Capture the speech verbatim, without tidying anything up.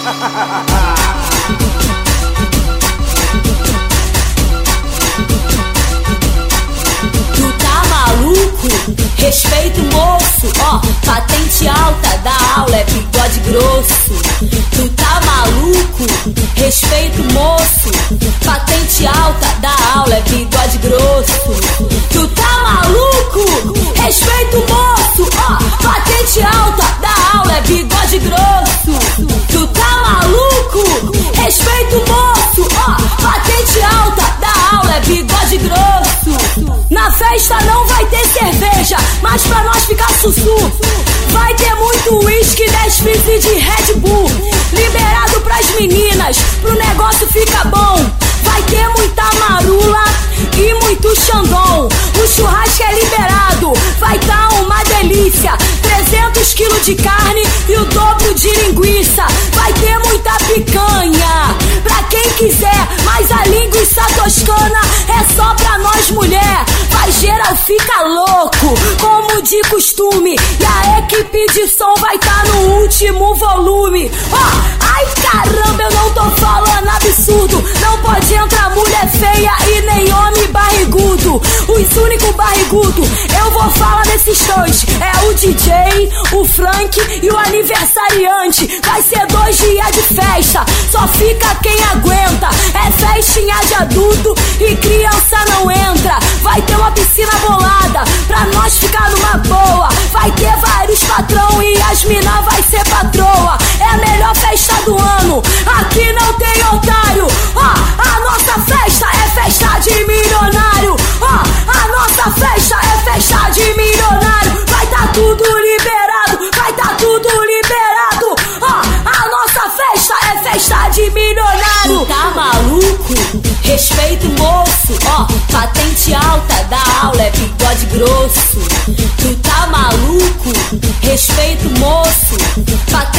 Tu tá maluco? Respeito moço, ó, patente alta da aula é bigode grosso. Tu tá maluco? Respeito moço, patente alta da aula é bigode grosso. Tu tá maluco? Respeito moço, ó, patente alta da aula é bigode grosso. Tu tá maluco? Respeito moço, ó, patente alta da aula é bigode grosso. Na festa não vai ter cerveja, mas pra nós ficar sussu, vai ter muito uísque, dez fizz de Red Bull. Liberado pras meninas, pro negócio ficar bom. Vai ter muita marula e muito xandão. O churrasco é liberado, vai tá uma delícia. trezentos quilos de carne e o dobro de linguiça. Vai ter muita picanha pra quem quiser, mas a linguiça toscana é só pra nós mulher. Vai geral fica louco, como de costume, e a equipe de som vai tá no último volume. Ó, oh, ai caramba, eu não tô falando absurdo. Não pode entrar mulher feia e nem homem barrigudo. Os únicos barrigudo, eu vou falar desses dois. É o D J, o Frank e o aniversariante. Vai ser dois dias de festa, só fica quem aguenta. É festinha de adulto e criança não entra. Vai ter uma piscina bolada pra nós ficar numa boa. Vai ter vários patrão e as mina vai ser patroa. É a melhor festa do ano, aqui não tem otário. Ó, a nossa festa é festa de milionário. Ó, a nossa festa é festa de milionário. Vai tá tudo liberado, vai tá tudo liberado. Ó, a nossa festa é festa de milionário. Tu tá maluco? Respeito moço, ó, patente alta da aula é bigode grosso. Tu tá maluco? Respeito moço, patente